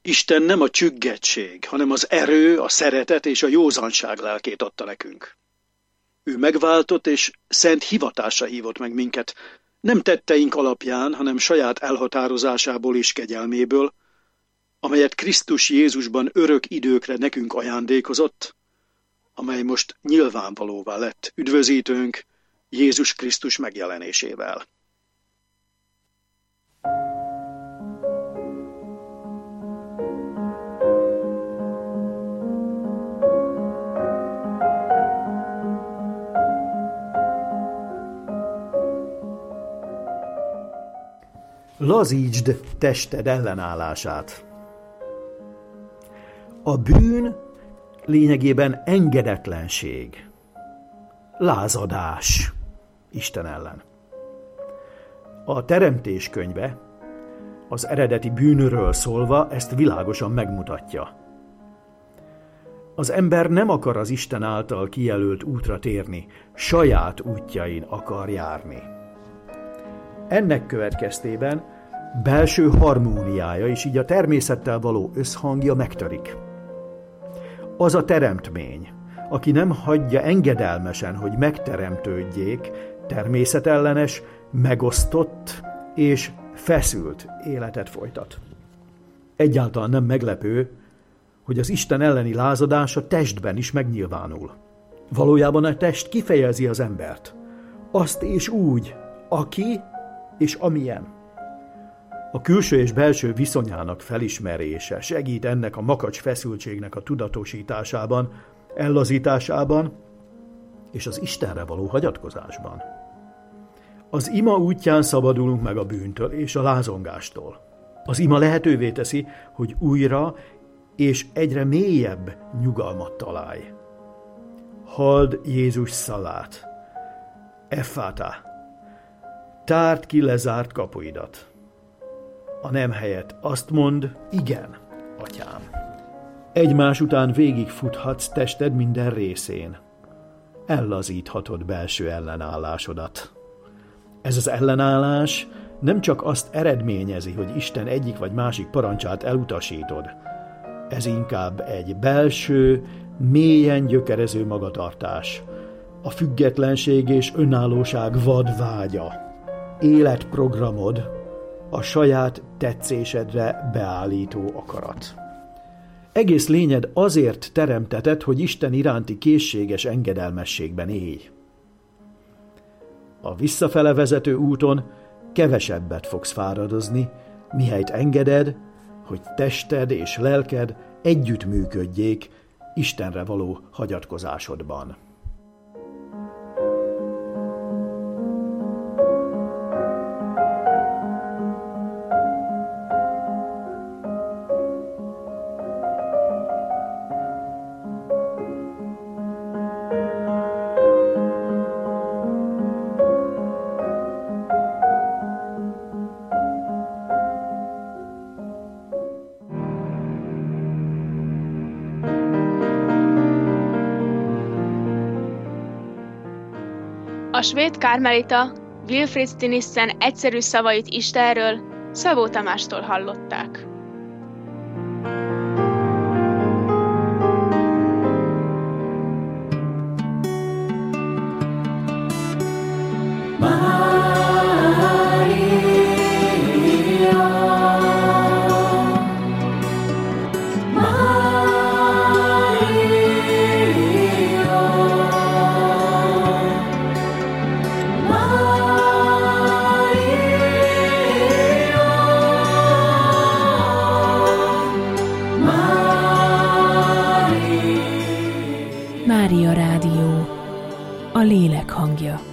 Isten nem a csüggettség, hanem az erő, a szeretet és a józanság lelkét adta nekünk. Ő megváltott és szent hivatásra hívott meg minket, nem tetteink alapján, hanem saját elhatározásából és kegyelméből, amelyet Krisztus Jézusban örök időkre nekünk ajándékozott, amely most nyilvánvalóvá lett üdvözítőnk Jézus Krisztus megjelenésével. Lazítsd tested ellenállását. A bűn lényegében engedetlenség, lázadás Isten ellen. A Teremtés könyve az eredeti bűnről szólva ezt világosan megmutatja. Az ember nem akar az Isten által kijelölt útra térni, saját útjain akar járni. Ennek következtében belső harmóniája és így a természettel való összhangja megtörik. Az a teremtmény, aki nem hagyja engedelmesen, hogy megteremtődjék, természetellenes, megosztott és feszült életet folytat. Egyáltalán nem meglepő, hogy az Isten elleni lázadás a testben is megnyilvánul. Valójában a test kifejezi az embert. Azt és úgy, aki és amilyen. A külső és belső viszonyának felismerése segít ennek a makacs feszültségnek a tudatosításában, ellazításában és az Istenre való hagyatkozásban. Az ima útján szabadulunk meg a bűntől és a lázongástól. Az ima lehetővé teszi, hogy újra és egyre mélyebb nyugalmat találj. Halld Jézus szavát. Effátá. Tárd ki lezárt kapuidat. A nem helyett azt mondd, igen, atyám. Egymás után végigfuthatsz tested minden részén. Ellazíthatod belső ellenállásodat. Ez az ellenállás nem csak azt eredményezi, hogy Isten egyik vagy másik parancsát elutasítod. Ez inkább egy belső, mélyen gyökerező magatartás. A függetlenség és önállóság vad vágya. Életprogramod, a saját tetszésedre beállító akarat. Egész lényed azért teremtetett, hogy Isten iránti készséges engedelmességben élj. A visszafele vezető úton kevesebbet fogsz fáradozni, mihelyt engeded, hogy tested és lelked együttműködjék Istenre való hagyatkozásodban. A svéd kármelita Wilfrid Stinissen egyszerű szavait Istenről Szabó Tamástól hallották. Mária Rádió, a lélek hangja.